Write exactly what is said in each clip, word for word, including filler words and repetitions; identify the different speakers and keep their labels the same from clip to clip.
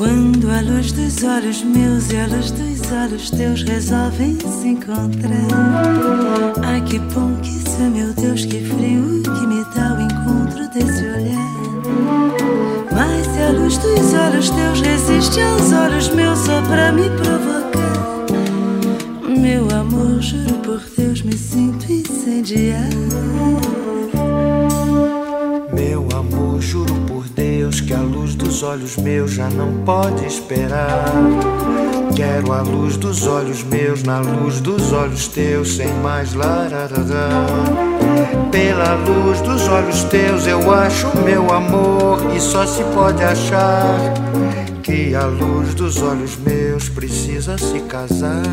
Speaker 1: Quando a luz dos olhos meus e a luz dos olhos teus resolvem se encontrar. Ai, que bom que isso é, meu Deus, que frio que me dá o encontro desse olhar. Mas se a luz dos olhos teus resiste aos olhos meus só pra me provocar, meu amor, juro por Deus, me sinto incendiar.
Speaker 2: Meu amor, juro por Deus que a luz dos olhos meus já não pode esperar. Quero a luz dos olhos meus na luz dos olhos teus, sem mais lararará. Pela luz dos olhos teus eu acho meu amor, e só se pode achar que a luz dos olhos meus precisa se casar.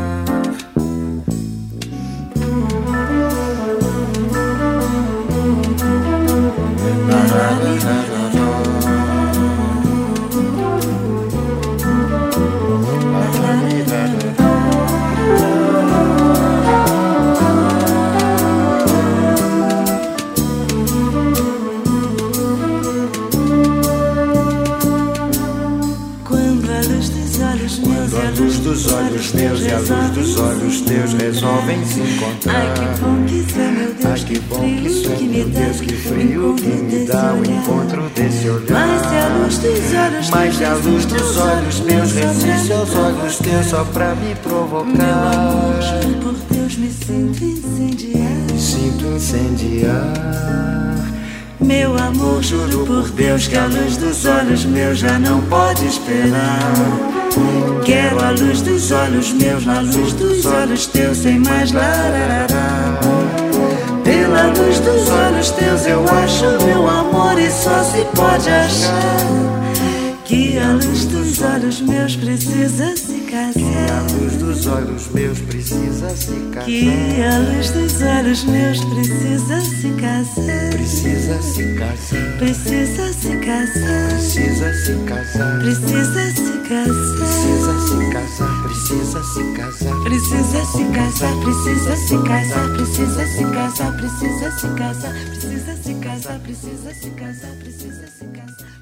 Speaker 2: Quando a luz dos olhos meus e a luz dos olhos teus resolvem se encontrar.
Speaker 1: Ai, que bom que isso é, meu Deus,
Speaker 2: Ai, que bom que isso é, meu Deus, que frio que me dá o encontro desse olhar.
Speaker 1: Mas se a luz dos olhos
Speaker 2: Mas se a luz dos olhos meus resiste aos olhos teus só pra me provocar,
Speaker 1: meu amor, juro por Deus, me sinto incendiar.
Speaker 2: me sinto incendiar.
Speaker 1: Meu amor, juro por Deus que a luz dos olhos meus já não pode esperar. Quero a luz dos olhos meus na luz dos olhos teus, sem mais lararará. Pela luz dos olhos teus eu acho meu amor, e só se pode achar que a luz dos olhos meus precisa se casar.
Speaker 2: Que a luz dos olhos meus precisa se casar.
Speaker 1: Que a luz dos olhos meus precisa se casar.
Speaker 2: Precisa se casar.
Speaker 1: Precisa se casar.
Speaker 2: Precisa se casar.
Speaker 1: Precisa se casar.
Speaker 2: Precisa se casar. Precisa se casar.
Speaker 1: Precisa se casar. Precisa se casar. Precisa se casar. Precisa se casar. Precisa se casar. Precisa se casar. Precisa se casar.